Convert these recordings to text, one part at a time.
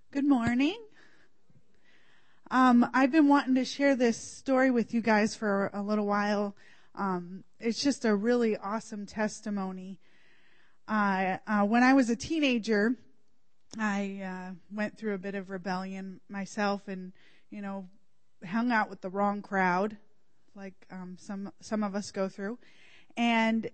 Good morning. I've been wanting to share this story with you guys for a little while. It's just a really awesome testimony. When I was a teenager, I went through a bit of rebellion myself and, hung out with the wrong crowd, like some of us go through. And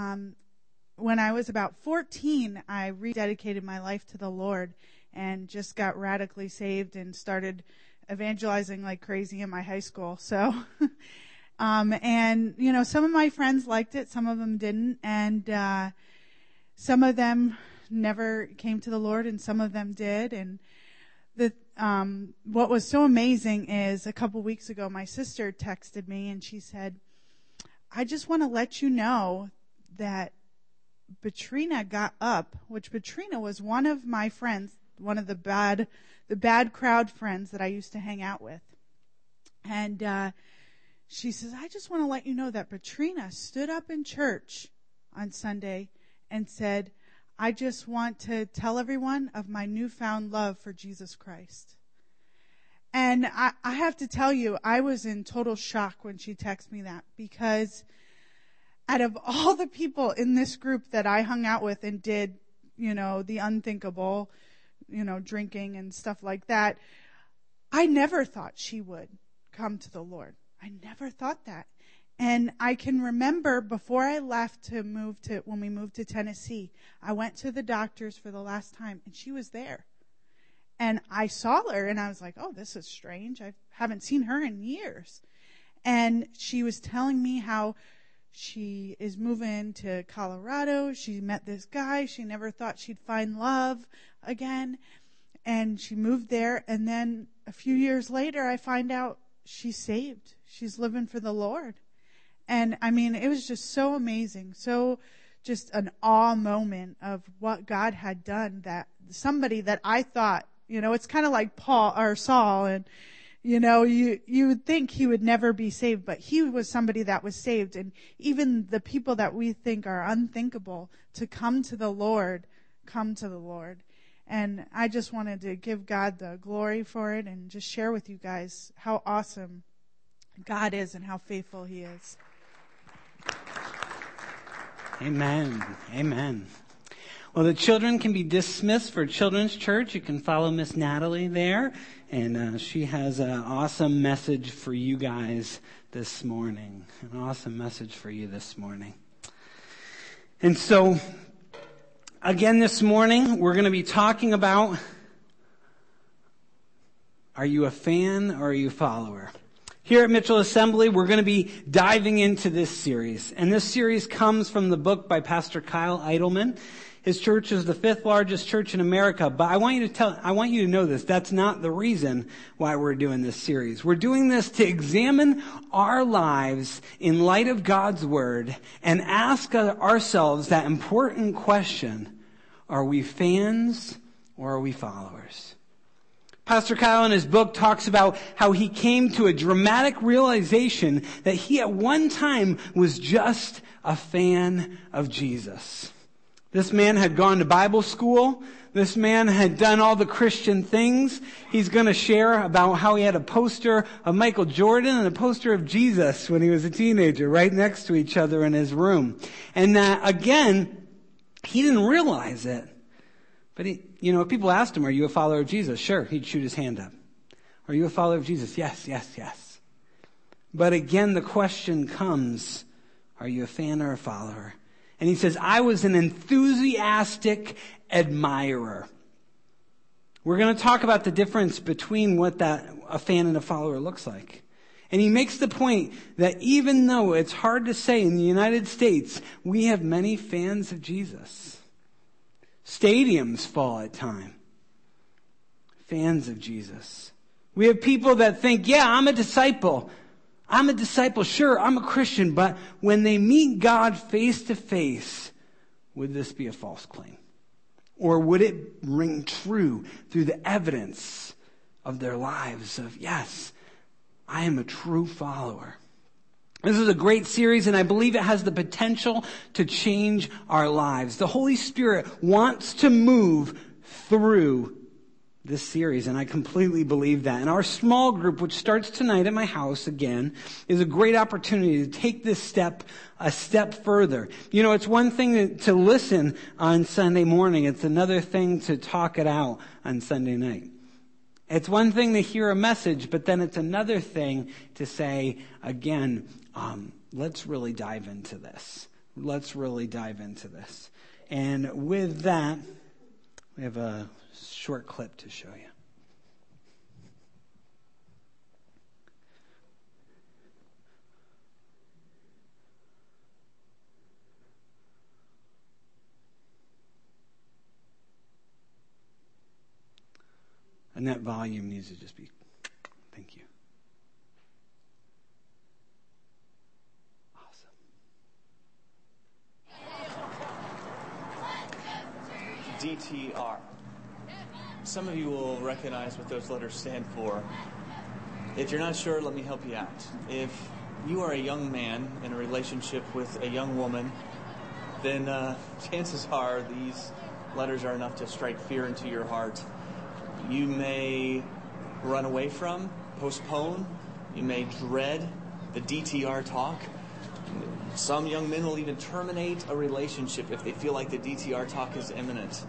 when I was about 14, I rededicated my life to the Lord and just got radically saved and started evangelizing like crazy in my high school. So, and some of my friends liked it, some of them didn't, and some of them never came to the Lord, and some of them did. And what was so amazing is a couple weeks ago, my sister texted me and she said, "I just want to let you know that Batrina got up," which Batrina was one of my friends, one of the bad crowd friends that I used to hang out with. And she says, "I just want to let you know that Batrina stood up in church on Sunday and said, 'I just want to tell everyone of my newfound love for Jesus Christ.'" And I have to tell you, I was in total shock when she texted me that, because out of all the people in this group that I hung out with and did, the unthinkable, drinking and stuff like that, I never thought she would come to the Lord. I never thought that. And I can remember before I left when we moved to Tennessee, I went to the doctor's for the last time and she was there. And I saw her and I was like, "Oh, this is strange. I haven't seen her in years." And she was telling me how she is moving to Colorado. She met this guy. She never thought she'd find love again. And she moved there. And then a few years later, I find out she's saved. She's living for the Lord. And it was just so amazing. So just an awe moment of what God had done, that somebody that I thought, it's kind of like Paul or Saul, and you would think he would never be saved, but he was somebody that was saved. And even the people that we think are unthinkable to come to the Lord. And I just wanted to give God the glory for it and just share with you guys how awesome God is and how faithful He is. Amen. Amen. Well, the children can be dismissed for Children's Church. You can follow Miss Natalie there, and she has an awesome message for you guys this morning. An awesome message for you this morning. And so, again this morning, we're going to be talking about, are you a fan or are you a follower? Here at Mitchell Assembly, we're going to be diving into this series. And this series comes from the book by Pastor Kyle Idleman. His church is the 5th largest church in America. But I want you to know this. That's not the reason why we're doing this series. We're doing this to examine our lives in light of God's Word and ask ourselves that important question: are we fans or are we followers? Pastor Kyle in his book talks about how he came to a dramatic realization that he at one time was just a fan of Jesus. This man had gone to Bible school. This man had done all the Christian things. He's going to share about how he had a poster of Michael Jordan and a poster of Jesus when he was a teenager right next to each other in his room. And again, he didn't realize it. But if people asked him, "Are you a follower of Jesus?" Sure, he'd shoot his hand up. "Are you a follower of Jesus?" Yes, yes, yes. But again, the question comes, are you a fan or a follower? And he says, "I was an enthusiastic admirer." We're going to talk about the difference between what a fan and a follower looks like. And he makes the point that even though it's hard to say in the United States, we have many fans of Jesus. Stadiums fall at time. Fans of Jesus. We have people that think, "Yeah, I'm a disciple. I'm a disciple. Sure, I'm a Christian." But when they meet God face to face, would this be a false claim? Or would it ring true through the evidence of their lives of, "Yes, I am a true follower"? This is a great series, and I believe it has the potential to change our lives. The Holy Spirit wants to move through this series, and I completely believe that. And our small group, which starts tonight at my house again, is a great opportunity to take this step a step further. You know, it's one thing to listen on Sunday morning. It's another thing to talk it out on Sunday night. It's one thing to hear a message, but then it's another thing to say, again, let's really dive into this. Let's really dive into this. And with that, we have a short clip to show you. And that volume needs to just be, thank you. Awesome. DTR. Some of you will recognize what those letters stand for. If you're not sure, let me help you out. If you are a young man in a relationship with a young woman, then chances are these letters are enough to strike fear into your heart. You may run away from, postpone, you may dread the DTR talk. Some young men will even terminate a relationship if they feel like the DTR talk is imminent.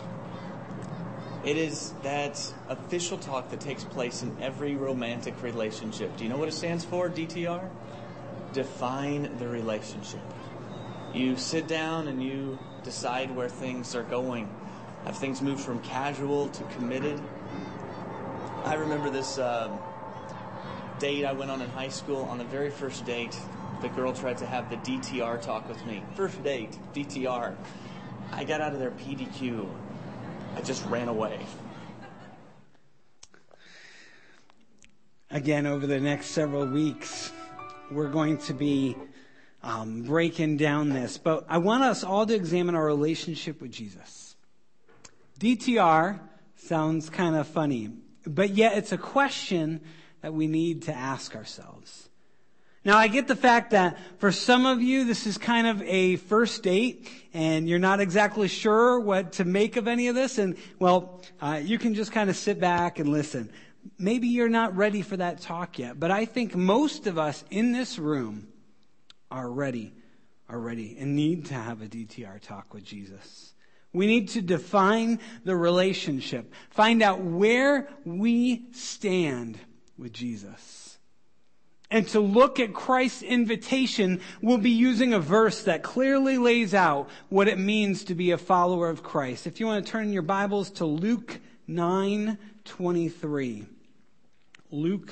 It is that official talk that takes place in every romantic relationship. Do you know what it stands for, DTR? Define the relationship. You sit down and you decide where things are going. Have things moved from casual to committed? I remember this date I went on in high school. On the very first date, the girl tried to have the DTR talk with me. First date, DTR. I got out of there PDQ. I just ran away. Again, over the next several weeks, we're going to be breaking down this. But I want us all to examine our relationship with Jesus. DTR sounds kind of funny, but yet it's a question that we need to ask ourselves. Now, I get the fact that for some of you, this is kind of a first date, and you're not exactly sure what to make of any of this, and, well, you can just kind of sit back and listen. Maybe you're not ready for that talk yet, but I think most of us in this room are ready, and need to have a DTR talk with Jesus. We need to define the relationship, find out where we stand with Jesus. And to look at Christ's invitation, we'll be using a verse that clearly lays out what it means to be a follower of Christ. If you want to turn your Bibles to Luke 9:23. Luke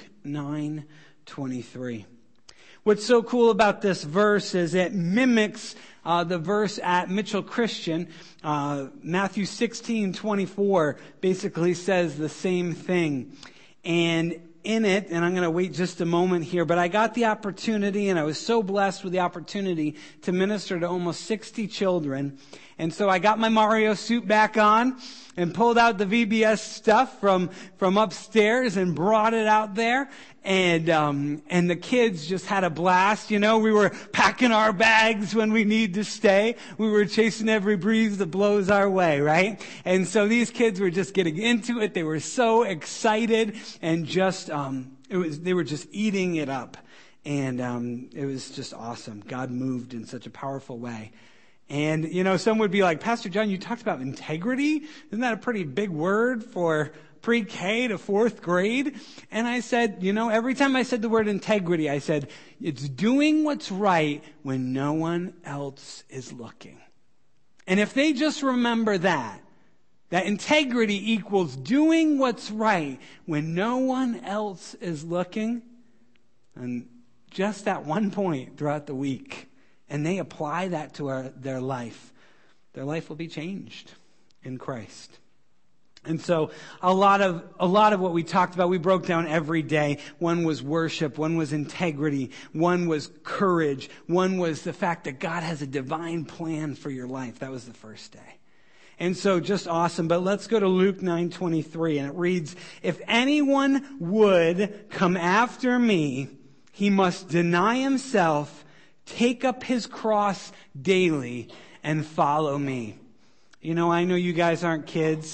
9:23. What's so cool about this verse is it mimics the verse at Mitchell Christian. Matthew 16:24 basically says the same thing. And in it, and I'm going to wait just a moment here, but I got the opportunity, and I was so blessed with the opportunity to minister to almost 60 children. And so I got my Mario suit back on and pulled out the VBS stuff from upstairs and brought it out there. And the kids just had a blast. You know, we were packing our bags when we need to stay. We were chasing every breeze that blows our way, right? And so these kids were just getting into it. They were so excited and just, they were just eating it up. And, it was just awesome. God moved in such a powerful way. And, you know, some would be like, Pastor John, you talked about integrity. Isn't that a pretty big word for pre-K to fourth grade? And I said, you know, every time I said the word integrity, I said, it's doing what's right when no one else is looking. And if they just remember that integrity equals doing what's right when no one else is looking, and just at one point throughout the week, and they apply that to their life will be changed in Christ. And so a lot of what we talked about, we broke down every day. One was worship, one was integrity, one was courage, one was the fact that God has a divine plan for your life. That was the first day. And so just awesome. But let's go to Luke 9:23, and it reads, "If anyone would come after me, he must deny himself, take up his cross daily, and follow me." You know, I know you guys aren't kids,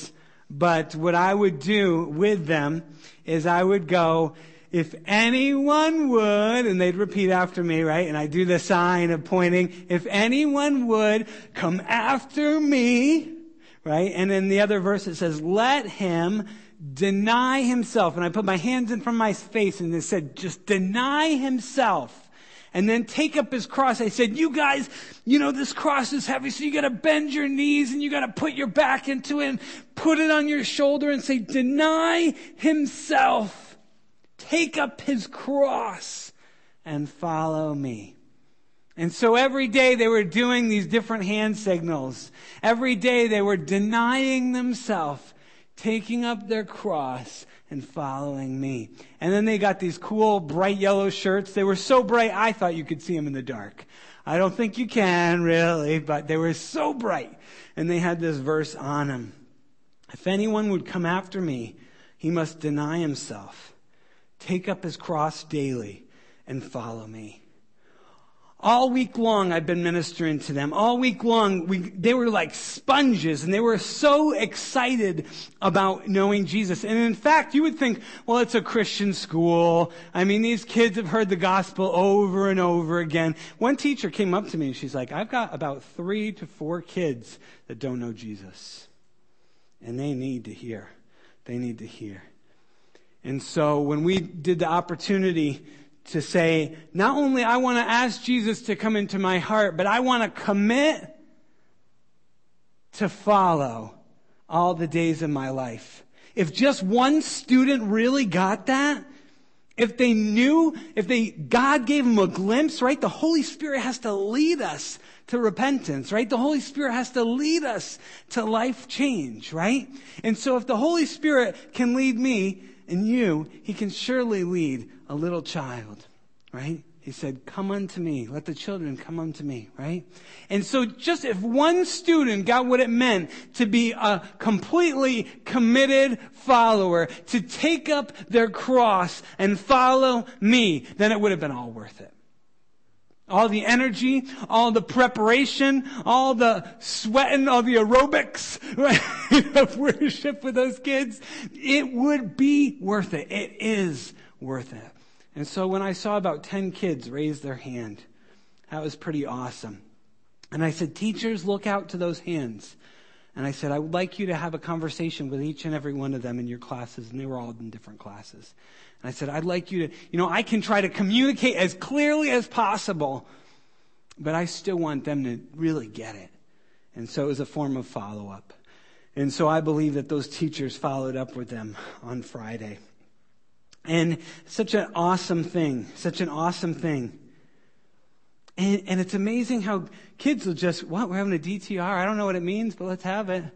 But what I would do with them is I would go, if anyone would, and they'd repeat after me, right? And I do the sign of pointing, if anyone would come after me, right? And in the other verse it says, let him deny himself. And I put my hands in front of my face and it said, just deny himself. And then take up his cross. I said, you guys, this cross is heavy, so you gotta bend your knees and you gotta put your back into it and put it on your shoulder and say, deny himself. Take up his cross and follow me. And so every day they were doing these different hand signals. Every day they were denying themselves, taking up their cross and following me. And then they got these cool bright yellow shirts. They were so bright I thought you could see them in the dark. I don't think you can really, but they were so bright. And they had this verse on them. If anyone would come after me, he must deny himself, take up his cross daily, and follow me. All week long, I've been ministering to them. All week long, they were like sponges, and they were so excited about knowing Jesus. And in fact, you would think, well, it's a Christian school. I mean, these kids have heard the gospel over and over again. One teacher came up to me, and she's like, I've got about 3 to 4 kids that don't know Jesus. And they need to hear. They need to hear. And so when we did the opportunity to say, not only I want to ask Jesus to come into my heart, but I want to commit to follow all the days of my life. If just one student really got that, if they knew, God gave them a glimpse, right? The Holy Spirit has to lead us to repentance, right? The Holy Spirit has to lead us to life change, right? And so if the Holy Spirit can lead me and you, He can surely lead a little child, right? He said, come unto me. Let the children come unto me, right? And so just if one student got what it meant to be a completely committed follower, to take up their cross and follow me, then it would have been all worth it. All the energy, all the preparation, all the sweating, all the aerobics, right, of worship with those kids, it would be worth it. It is worth it. And so when I saw about 10 kids raise their hand, that was pretty awesome. And I said, teachers, look out to those hands. And I said, I would like you to have a conversation with each and every one of them in your classes. And they were all in different classes. And I said, I'd like you to, I can try to communicate as clearly as possible, but I still want them to really get it. And so it was a form of follow-up. And so I believe that those teachers followed up with them on Friday. And such an awesome thing. And it's amazing how kids will just, we're having a DTR. I don't know what it means, but let's have it.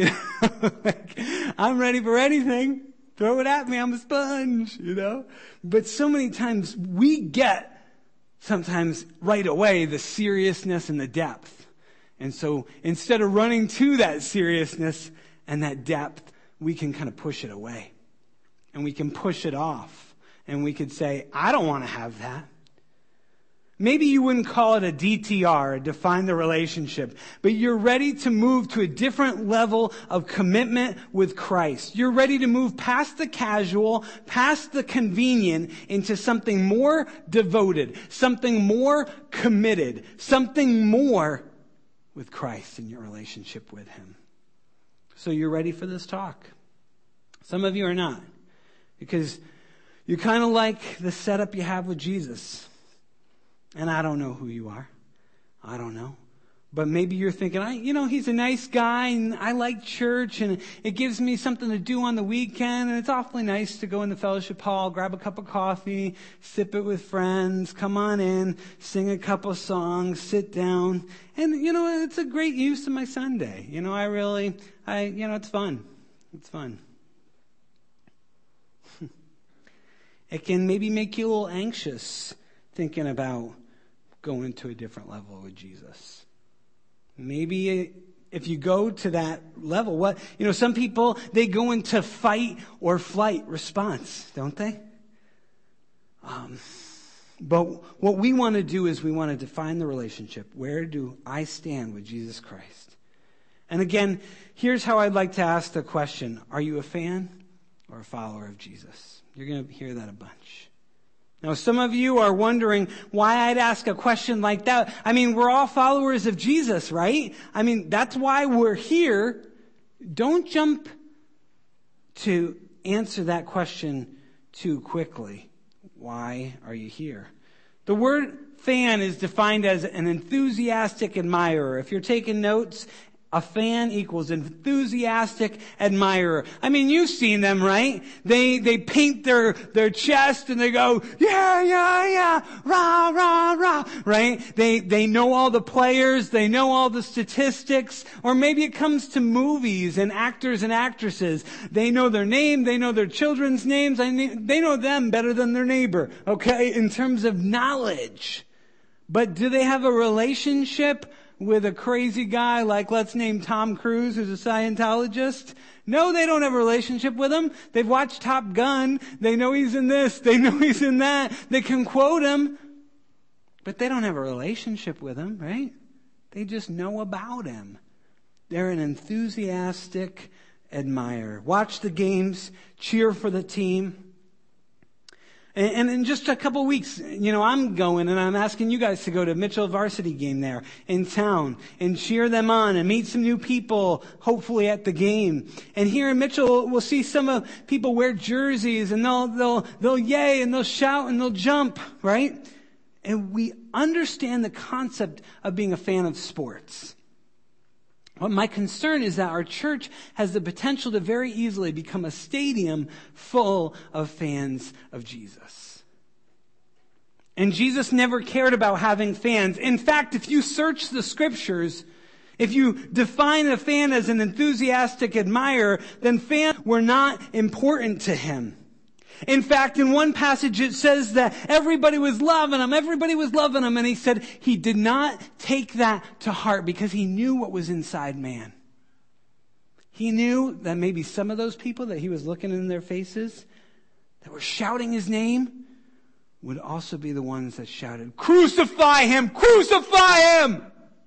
I'm ready for anything. Throw it at me. I'm a sponge, But so many times we get, sometimes right away, the seriousness and the depth. And so instead of running to that seriousness and that depth, we can kind of push it away. And we can push it off. And we could say, I don't want to have that. Maybe you wouldn't call it a DTR, define the relationship, but you're ready to move to a different level of commitment with Christ. You're ready to move past the casual, past the convenient, into something more devoted, something more committed, something more with Christ in your relationship with Him. So you're ready for this talk. Some of you are not. Because you kind of like the setup you have with Jesus. And I don't know who you are. I don't know. But maybe you're thinking, he's a nice guy and I like church and it gives me something to do on the weekend and it's awfully nice to go in the fellowship hall, grab a cup of coffee, sip it with friends, come on in, sing a couple songs, sit down. And, it's a great use of my Sunday. It's fun. It's fun. It can maybe make you a little anxious thinking about going to a different level with Jesus. Maybe if you go to that level, some people, they go into fight or flight response, don't they? But what we want to do is we want to define the relationship. Where do I stand with Jesus Christ? And again, here's how I'd like to ask the question. Are you a fan or a follower of Jesus? You're going to hear that a bunch. Now, some of you are wondering why I'd ask a question like that. I mean, we're all followers of Jesus, right? I mean, that's why we're here. Don't jump to answer that question too quickly. Why are you here? The word fan is defined as an enthusiastic admirer. If you're taking notes, a fan equals enthusiastic admirer. I mean, you've seen them, right? They paint their chest and they go, yeah, yeah, yeah, rah, rah, rah, right? They know all the players, they know all the statistics, or maybe it comes to movies and actors and actresses. They know their name, they know their children's names, they know them better than their neighbor, okay, in terms of knowledge. But do they have a relationship with a crazy guy like, let's name Tom Cruise, who's a Scientologist? No, they don't have a relationship with him. They've watched Top Gun. They know he's in this. They know he's in that. They can quote him. But they don't have a relationship with him, right? They just know about him. They're an enthusiastic admirer. Watch the games. Cheer for the team. And in just a couple weeks, I'm going and I'm asking you guys to go to Mitchell varsity game there in town and cheer them on and meet some new people, hopefully at the game. And here in Mitchell, we'll see some of people wear jerseys and they'll yay and they'll shout and they'll jump, right? And we understand the concept of being a fan of sports. But my concern is that our church has the potential to very easily become a stadium full of fans of Jesus. And Jesus never cared about having fans. In fact, if you search the scriptures, if you define a fan as an enthusiastic admirer, then fans were not important to him. In fact, in one passage it says that everybody was loving him, and he said he did not take that to heart because he knew what was inside man. He knew that maybe some of those people that he was looking in their faces that were shouting his name would also be the ones that shouted, "Crucify him! Crucify him!"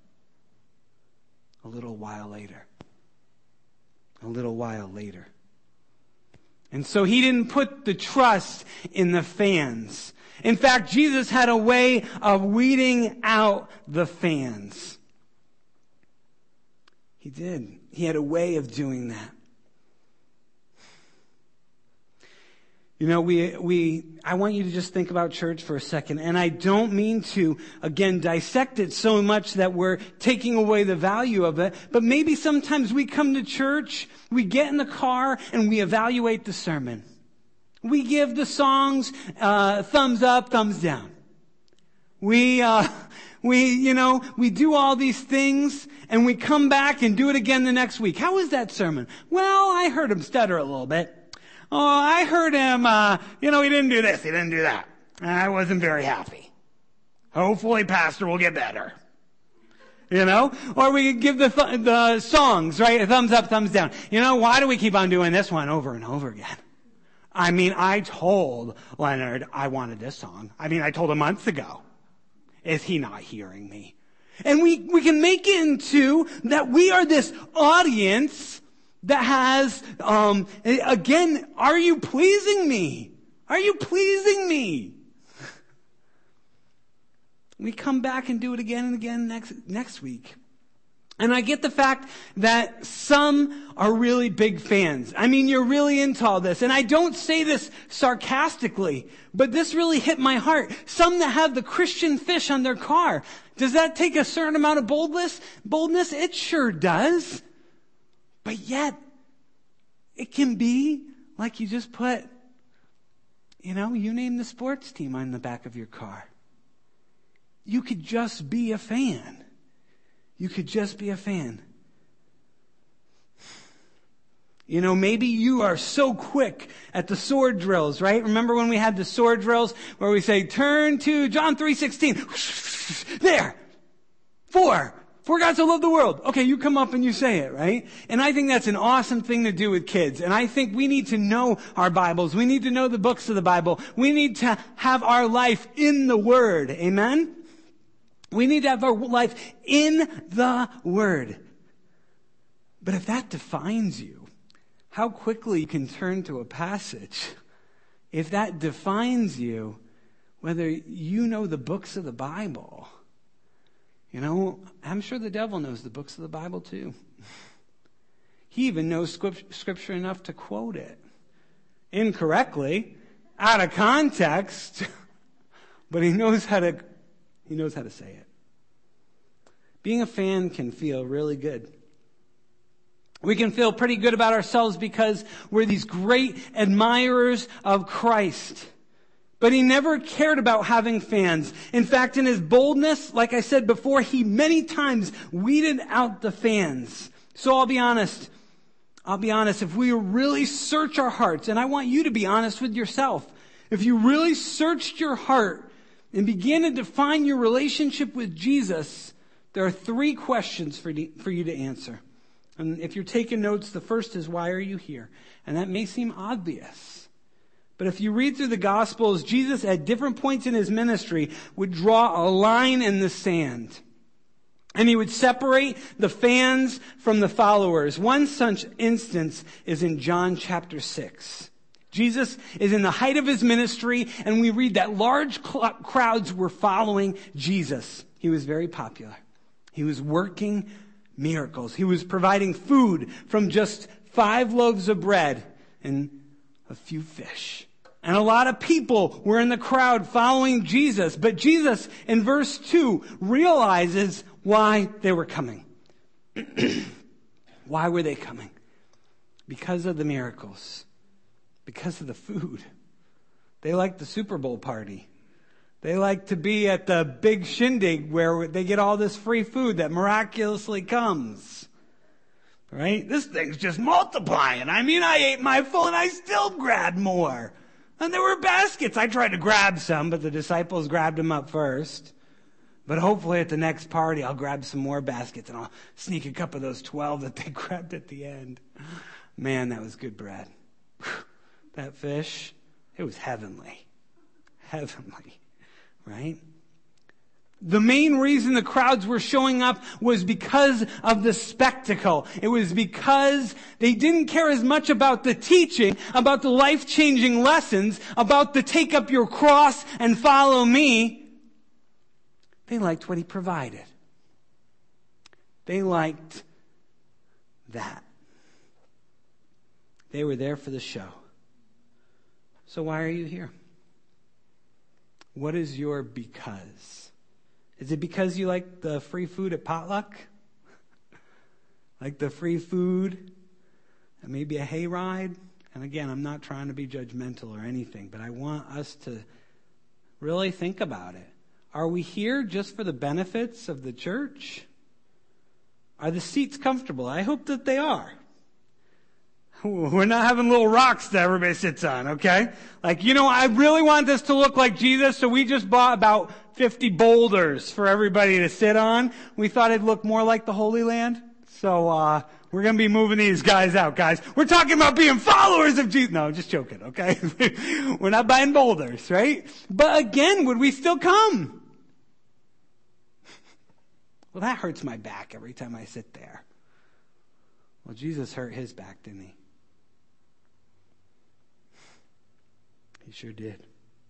A little while later. And so he didn't put the trust in the fans. In fact, Jesus had a way of weeding out the fans. He did. He had a way of doing that. I want you to just think about church for a second. And I don't mean to, again, dissect it so much that we're taking away the value of it. But maybe sometimes we come to church, we get in the car, and we evaluate the sermon. We give the songs thumbs up, thumbs down. We do all these things, and we come back and do it again the next week. How was that sermon? Well, I heard him stutter a little bit. Oh, I heard him, he didn't do this, he didn't do that. I wasn't very happy. Hopefully pastor will get better. Or we give the songs, right? A thumbs up, thumbs down. Why do we keep on doing this one over and over again? I mean, I told Leonard I wanted this song. I told him months ago. Is he not hearing me? And we can make it into that we are this audience that has, again, are you pleasing me? Are you pleasing me? We come back and do it again and again next week. And I get the fact that some are really big fans. You're really into all this. And I don't say this sarcastically, but this really hit my heart. Some that have the Christian fish on their car. Does that take a certain amount of boldness? It sure does. But yet, it can be like you just put, you name the sports team on the back of your car. You could just be a fan. Maybe you are so quick at the sword drills, right? Remember when we had the sword drills where we say, turn to John 3:16. There. 4 God so loved the world. Okay, you come up and you say it, right? And I think that's an awesome thing to do with kids. And I think we need to know our Bibles. We need to know the books of the Bible. We need to have our life in the Word. Amen? We need to have our life in the Word. But if that defines you, how quickly you can turn to a passage. If that defines you, whether you know the books of the Bible, I'm sure the devil knows the books of the Bible too. He even knows scripture enough to quote it incorrectly, out of context, but he knows how to say it. Being a fan can feel really good. We can feel pretty good about ourselves because we're these great admirers of Christ. But he never cared about having fans. In fact, in his boldness, like I said before, he many times weeded out the fans. So I'll be honest, if we really search our hearts, and I want you to be honest with yourself, if you really searched your heart and began to define your relationship with Jesus, there are 3 questions for you to answer. And if you're taking notes, the first is, why are you here? And that may seem obvious. But if you read through the Gospels, Jesus at different points in his ministry would draw a line in the sand. And he would separate the fans from the followers. One such instance is in John chapter 6. Jesus is in the height of his ministry, and we read that large crowds were following Jesus. He was very popular. He was working miracles. He was providing food from just 5 loaves of bread and a few fish. And a lot of people were in the crowd following Jesus. But Jesus, in verse 2, realizes why they were coming. Why were they coming? Because of the miracles. Because of the food. They liked the Super Bowl party. They like to be at the big shindig where they get all this free food that miraculously comes. Right? This thing's just multiplying. I ate my full and I still grabbed more. And there were baskets. I tried to grab some, but the disciples grabbed them up first. But hopefully at the next party, I'll grab some more baskets and I'll sneak a couple of those 12 that they grabbed at the end. Man, that was good bread. That fish, it was heavenly. Heavenly. Right? The main reason the crowds were showing up was because of the spectacle. It was because they didn't care as much about the teaching, about the life-changing lessons, about the take up your cross and follow me. They liked what he provided. They liked that. They were there for the show. So why are you here? What is your because? Is it because you like the free food at potluck? Like the free food and maybe a hayride? And again, I'm not trying to be judgmental or anything, but I want us to really think about it. Are we here just for the benefits of the church? Are the seats comfortable? I hope that they are. We're not having little rocks that everybody sits on, okay? I really want this to look like Jesus, so we just bought about 50 boulders for everybody to sit on. We thought it'd look more like the Holy Land. So, we're going to be moving these guys out, guys. We're talking about being followers of Jesus. No, just joking, okay? We're not buying boulders, right? But again, would we still come? Well, that hurts my back every time I sit there. Well, Jesus hurt his back, didn't he? He sure did.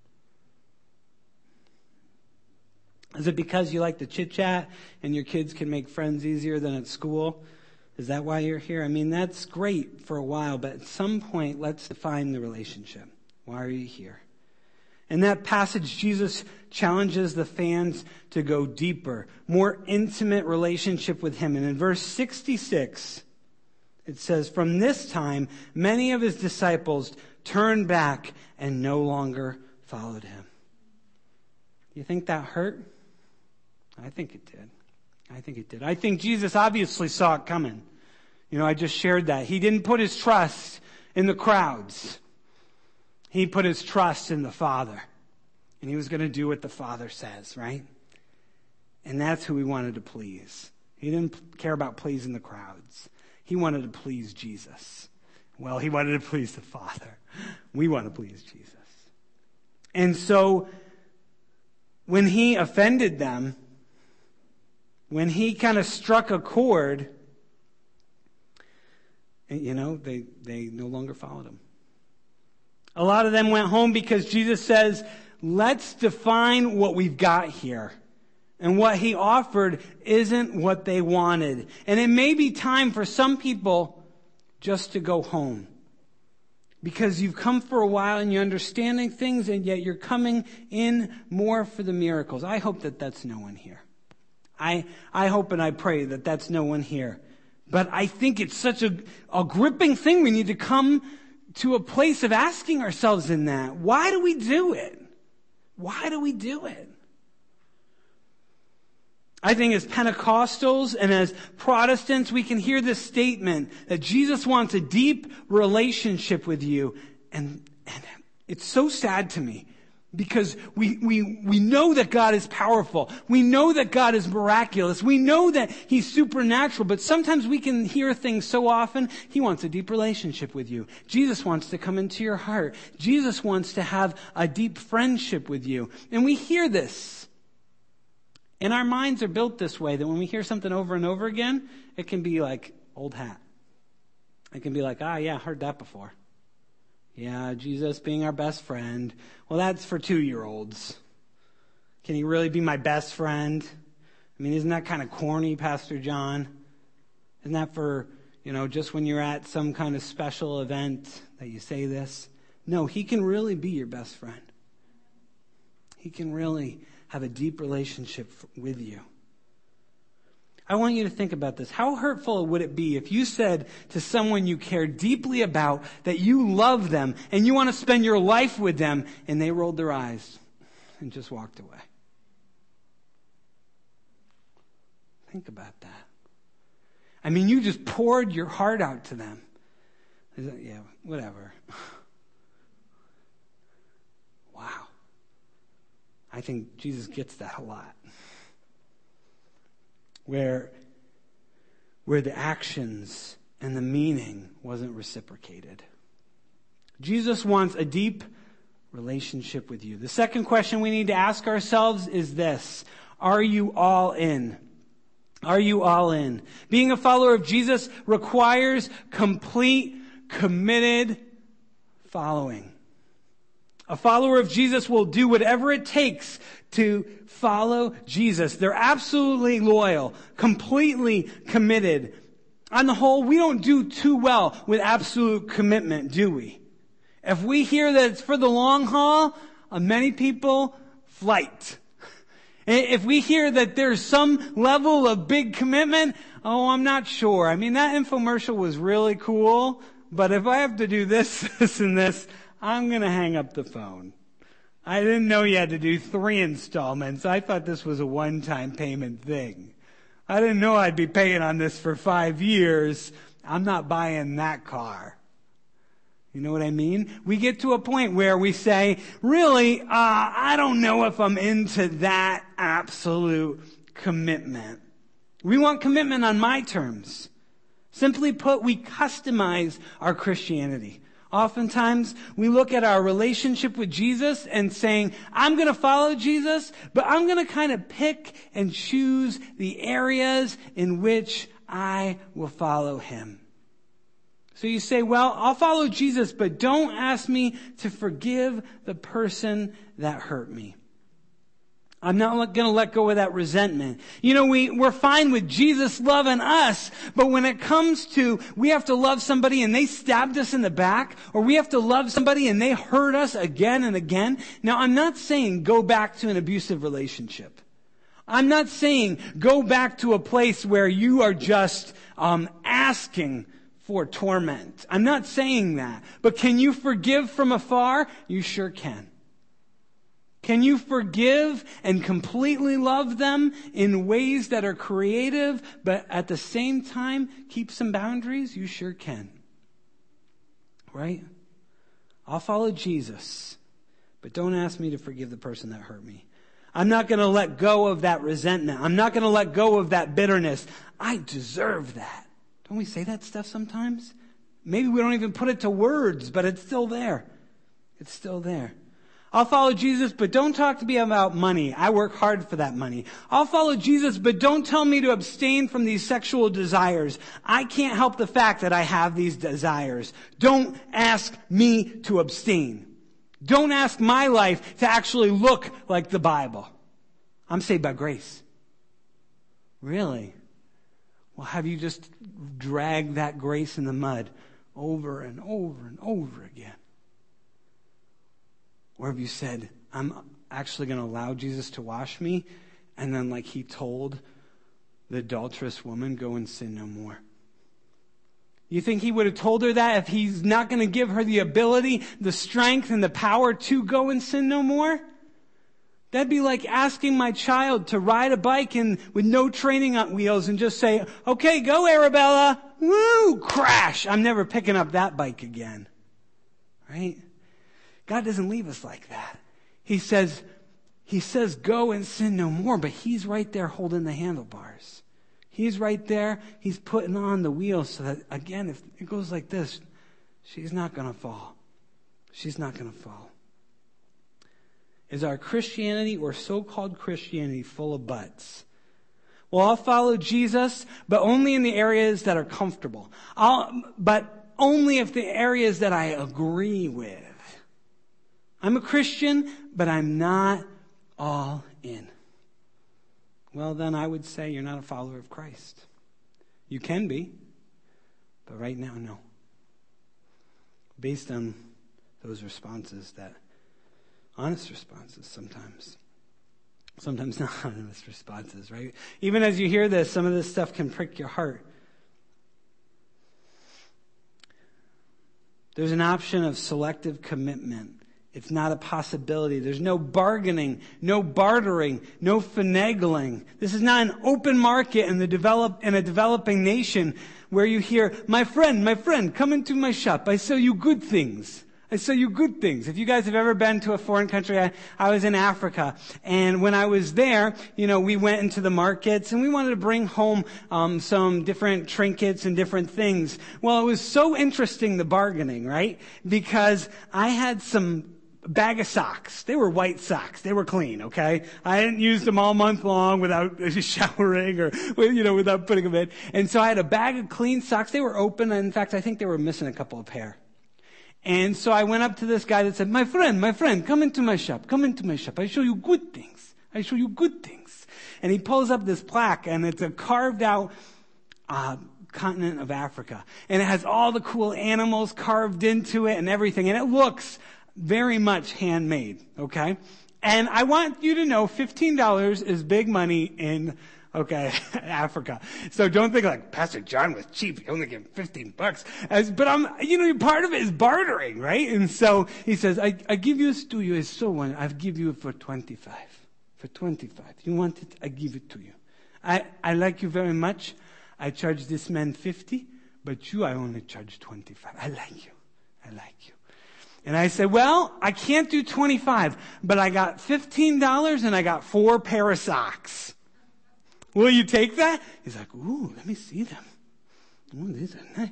Is it because you like to chit-chat and your kids can make friends easier than at school? Is that why you're here? That's great for a while, but at some point, let's define the relationship. Why are you here? In that passage, Jesus challenges the fans to go deeper, more intimate relationship with him. And in verse 66, it says, "From this time, many of his disciples turned back and no longer followed him." You think that hurt? I think it did. I think Jesus obviously saw it coming. I just shared that. He didn't put his trust in the crowds. He put his trust in the Father. And he was going to do what the Father says, right? And that's who he wanted to please. He didn't care about pleasing the crowds. He wanted to please Jesus. Well, he wanted to please the Father. We want to please Jesus. And so, when he offended them, when he kind of struck a chord, And, they no longer followed him. A lot of them went home because Jesus says, let's define what we've got here. And what he offered isn't what they wanted. And it may be time for some people just to go home. Because you've come for a while and you're understanding things, and yet you're coming in more for the miracles. I hope that that's no one here. I hope and I pray that that's no one here. But I think it's such a gripping thing. We need to come to a place of asking ourselves in that. Why do we do it? Why do we do it? I think as Pentecostals and as Protestants, we can hear this statement that Jesus wants a deep relationship with you. And it's so sad to me because we know that God is powerful. We know that God is miraculous. We know that he's supernatural. But sometimes we can hear things so often. He wants a deep relationship with you. Jesus wants to come into your heart. Jesus wants to have a deep friendship with you. And we hear this. And our minds are built this way that when we hear something over and over again, it can be like old hat. It can be like, yeah, heard that before. Yeah, Jesus being our best friend. Well, that's for 2-year-olds. Can he really be my best friend? I mean, isn't that kind of corny, Pastor John? Isn't that for, just when you're at some kind of special event that you say this? No, he can really be your best friend. He can really have a deep relationship with you. I want you to think about this. How hurtful would it be if you said to someone you care deeply about that you love them and you want to spend your life with them, and they rolled their eyes and just walked away? Think about that. I mean, you just poured your heart out to them. Yeah, whatever. Wow. I think Jesus gets that a lot. Where the actions and the meaning wasn't reciprocated. Jesus wants a deep relationship with you. The second question we need to ask ourselves is this: are you all in? Are you all in? Being a follower of Jesus requires complete, committed following. A follower of Jesus will do whatever it takes to follow Jesus. They're absolutely loyal, completely committed. On the whole, we don't do too well with absolute commitment, do we? If we hear that it's for the long haul, many people flight. If we hear that there's some level of big commitment, I'm not sure. I mean, that infomercial was really cool, but if I have to do this, this, and this, I'm going to hang up the phone. I didn't know you had to do 3 installments. I thought this was a one-time payment thing. I didn't know I'd be paying on this for 5 years. I'm not buying that car. You know what I mean? We get to a point where we say, really, I don't know if I'm into that absolute commitment. We want commitment on my terms. Simply put, we customize our Christianity. Oftentimes, we look at our relationship with Jesus and saying, I'm going to follow Jesus, but I'm going to kind of pick and choose the areas in which I will follow him. So you say, well, I'll follow Jesus, but don't ask me to forgive the person that hurt me. I'm not going to let go of that resentment. We're fine with Jesus loving us, but when it comes to we have to love somebody and they stabbed us in the back, or we have to love somebody and they hurt us again and again. Now, I'm not saying go back to an abusive relationship. I'm not saying go back to a place where you are just asking for torment. I'm not saying that. But can you forgive from afar? You sure can. Can you forgive and completely love them in ways that are creative, but at the same time keep some boundaries? You sure can. Right? I'll follow Jesus, but don't ask me to forgive the person that hurt me. I'm not going to let go of that resentment. I'm not going to let go of that bitterness. I deserve that. Don't we say that stuff sometimes? Maybe we don't even put it to words, but it's still there. It's still there. I'll follow Jesus, but don't talk to me about money. I work hard for that money. I'll follow Jesus, but don't tell me to abstain from these sexual desires. I can't help the fact that I have these desires. Don't ask me to abstain. Don't ask my life to actually look like the Bible. I'm saved by grace. Really? Well, have you just dragged that grace in the mud over and over and over again? Or have you said, I'm actually going to allow Jesus to wash me? And then like he told the adulterous woman, go and sin no more. You think he would have told her that if he's not going to give her the ability, the strength, and the power to go and sin no more? That'd be like asking my child to ride a bike with no training on wheels and just say, okay, go Arabella. Woo, crash. I'm never picking up that bike again. Right? God doesn't leave us like that. He says, go and sin no more, but he's right there holding the handlebars. He's right there. He's putting on the wheels so that, again, if it goes like this, she's not going to fall. She's not going to fall. Is our Christianity or so-called Christianity full of buts? Well, I'll follow Jesus, but only in the areas that are comfortable. But only if the areas that I agree with. I'm a Christian, but I'm not all in. Well, then I would say you're not a follower of Christ. You can be, but right now, no. Based on those responses, that honest responses sometimes not honest responses, right? Even as you hear this, some of this stuff can prick your heart. There's an option of selective commitment. It's not a possibility. There's no bargaining, no bartering, no finagling. This is not an open market in a developing nation where you hear, my friend, come into my shop. I sell you good things. I sell you good things. If you guys have ever been to a foreign country, I was in Africa. And when I was there, we went into the markets and we wanted to bring home some different trinkets and different things. Well, it was so interesting, the bargaining, right? Because I had some bag of socks. They were white socks. They were clean, okay? I hadn't used them all month long without showering or, without putting them in. And so I had a bag of clean socks. They were open. And in fact, I think they were missing a couple of pair. And so I went up to this guy that said, my friend, come into my shop. Come into my shop. I show you good things. I show you good things. And he pulls up this plaque, and it's a carved out continent of Africa. And it has all the cool animals carved into it and everything. And it looks very much handmade, okay? And I want you to know $15 is big money in Africa. So don't think like Pastor John was cheap. He only gave $15. But part of it is bartering, right? And so he says, I give you to you as so one. I give you for 25. For 25. You want it? I give it to you. I like you very much. I charge this man 50, but you I only charge 25. I like you. And I said, well, I can't do 25, but I got $15 and I got 4 pair of socks. Will you take that? He's like, ooh, let me see them. Ooh, these are nice.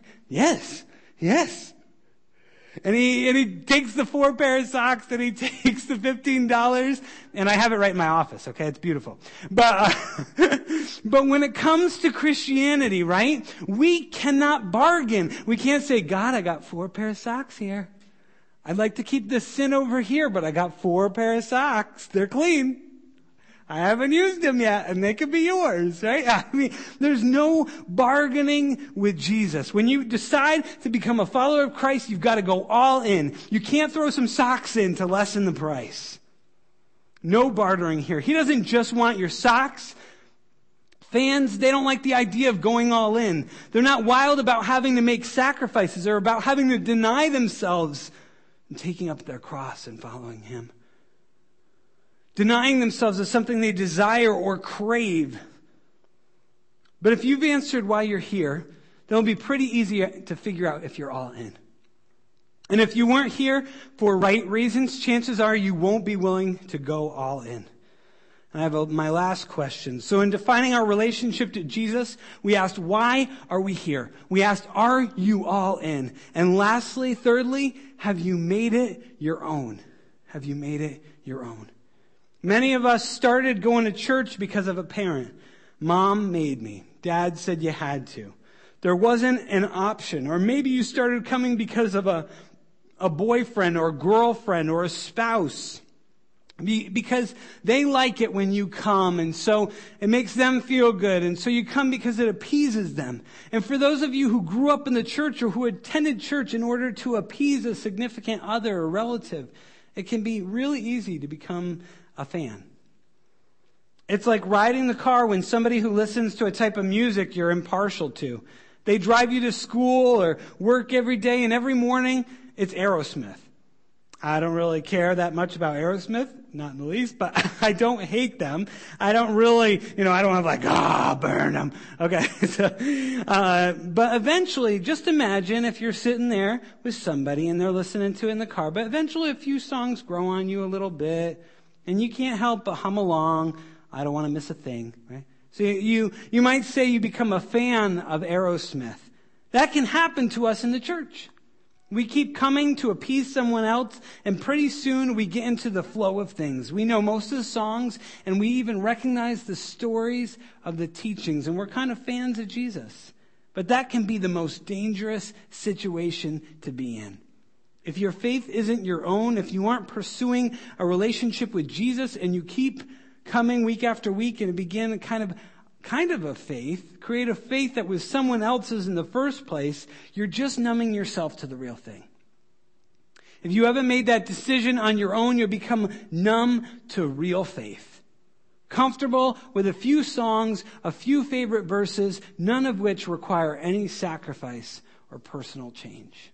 Yes. And he takes the 4 pair of socks and he takes the $15, and I have it right in my office, okay? It's beautiful. But when it comes to Christianity, right, we cannot bargain. We can't say, God, I got 4 pair of socks here. I'd like to keep this sin over here, but I got 4 pair of socks. They're clean. I haven't used them yet, and they could be yours, right? I mean, there's no bargaining with Jesus. When you decide to become a follower of Christ, you've got to go all in. You can't throw some socks in to lessen the price. No bartering here. He doesn't just want your socks. Fans, they don't like the idea of going all in. They're not wild about having to make sacrifices. They're about having to deny themselves and taking up their cross and following Him. Denying themselves is something they desire or crave. But if you've answered why you're here, then it'll be pretty easy to figure out if you're all in. And if you weren't here for right reasons, chances are you won't be willing to go all in. And I have my last question. So in defining our relationship to Jesus, we asked, why are we here? We asked, are you all in? And lastly, thirdly, have you made it your own? have you made it your own? Many of us started going to church because of a parent. Mom made me. Dad said you had to. There wasn't an option. Or maybe you started coming because of a boyfriend or a girlfriend or a spouse. Because they like it when you come, and so it makes them feel good, and so you come because it appeases them. And for those of you who grew up in the church or who attended church in order to appease a significant other or relative, it can be really easy to become a fan. It's like riding the car when somebody who listens to a type of music you're impartial to. They drive you to school or work every day, and every morning it's Aerosmith. I don't really care that much about Aerosmith, not in the least, but I don't hate them. I don't really, I don't have like, burn them. Okay. But eventually, just imagine if you're sitting there with somebody and they're listening to it in the car, but eventually a few songs grow on you a little bit, and you can't help but hum along. I don't want to miss a thing, right? So you might say you become a fan of Aerosmith. That can happen to us in the church. We keep coming to appease someone else, and pretty soon we get into the flow of things. We know most of the songs, and we even recognize the stories of the teachings, and we're kind of fans of Jesus. But that can be the most dangerous situation to be in. If your faith isn't your own, if you aren't pursuing a relationship with Jesus, and you keep coming week after week and begin kind of a faith, create a faith that was someone else's in the first place, you're just numbing yourself to the real thing. If you haven't made that decision on your own, you'll become numb to real faith. Comfortable with a few songs, a few favorite verses, none of which require any sacrifice or personal change.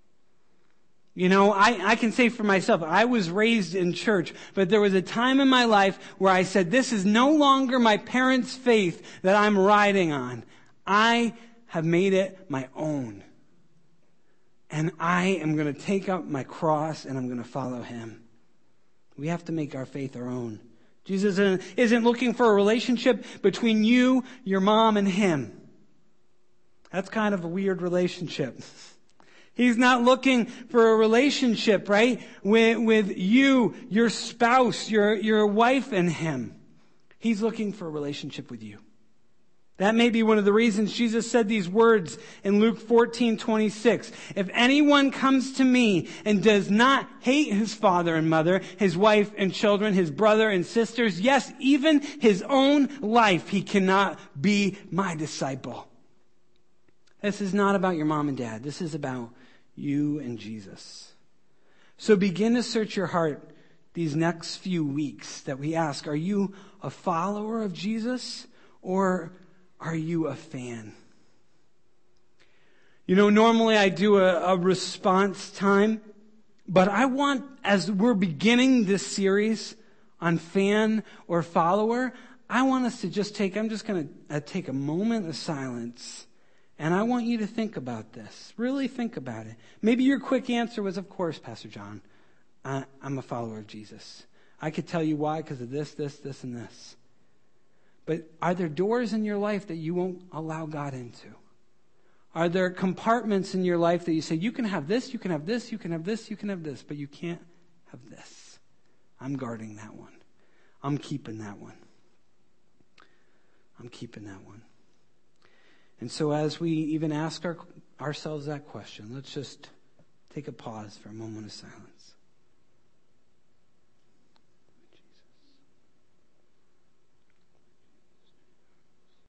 I can say for myself, I was raised in church, but there was a time in my life where I said, this is no longer my parents' faith that I'm riding on. I have made it my own. And I am going to take up my cross and I'm going to follow him. We have to make our faith our own. Jesus isn't looking for a relationship between you, your mom, and him. That's kind of a weird relationship. He's not looking for a relationship, right, with you, your spouse, your wife, and him. He's looking for a relationship with you. That may be one of the reasons Jesus said these words in Luke 14:26. If anyone comes to me and does not hate his father and mother, his wife and children, his brother and sisters, yes, even his own life, he cannot be my disciple. This is not about your mom and dad. This is about you and Jesus. So begin to search your heart these next few weeks that we ask, are you a follower of Jesus or are you a fan? Normally I do a response time, but I want, as we're beginning this series on fan or follower, I want us to I'm just going to take a moment of silence. And I want you to think about this. Really think about it. Maybe your quick answer was, of course, Pastor John, I'm a follower of Jesus. I could tell you why, because of this, and this. But are there doors in your life that you won't allow God into? Are there compartments in your life that you say, you can have this, you can have this, you can have this, you can have this, but you can't have this? I'm guarding that one. I'm keeping that one. I'm keeping that one. And so as we even ask ourselves that question, let's just take a pause for a moment of silence.